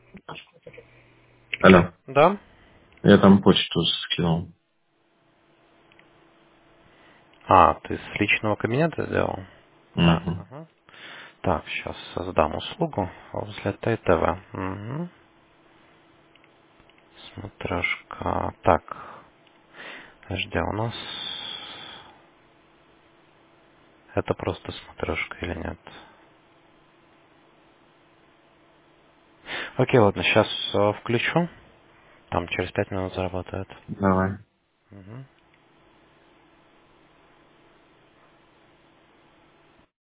Алло, Да? я там почту скинул. А, ты с личного кабинета сделал? Да. Угу. Ага. Так, сейчас создам услугу возле ТТВ. Угу. Смотрешка. Так, подожди, у нас... Это просто смотрешка или нет? Окей, ладно, сейчас включу. Там через 5 минут заработает. Давай. Мгм.